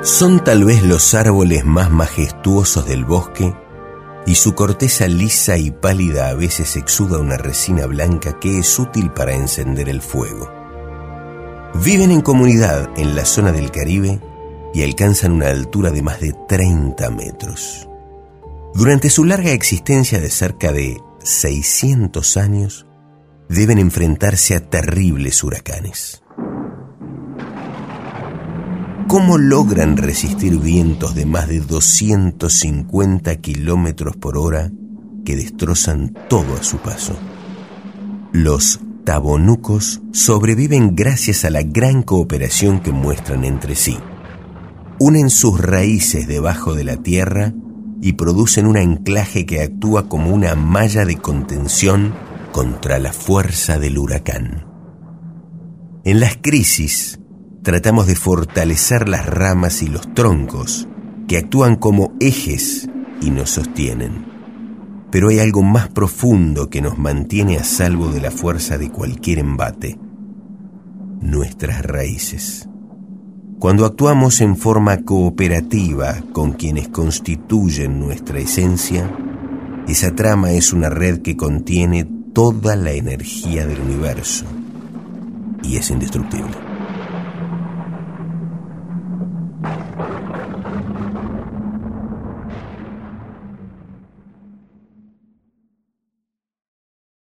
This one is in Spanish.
Son tal vez los árboles más majestuosos del bosque, y su corteza lisa y pálida a veces exuda una resina blanca que es útil para encender el fuego. Viven en comunidad en la zona del Caribe y alcanzan una altura de más de 30 metros. Durante su larga existencia de cerca de 600 años, deben enfrentarse a terribles huracanes. ¿Cómo logran resistir vientos de más de 250 kilómetros por hora que destrozan todo a su paso? Los tabonucos sobreviven gracias a la gran cooperación que muestran entre sí. Unen sus raíces debajo de la tierra y producen un anclaje que actúa como una malla de contención contra la fuerza del huracán. En las crisis, tratamos de fortalecer las ramas y los troncos, que actúan como ejes y nos sostienen. Pero hay algo más profundo que nos mantiene a salvo de la fuerza de cualquier embate: nuestras raíces. Cuando actuamos en forma cooperativa con quienes constituyen nuestra esencia, esa trama es una red que contiene toda la energía del universo y es indestructible.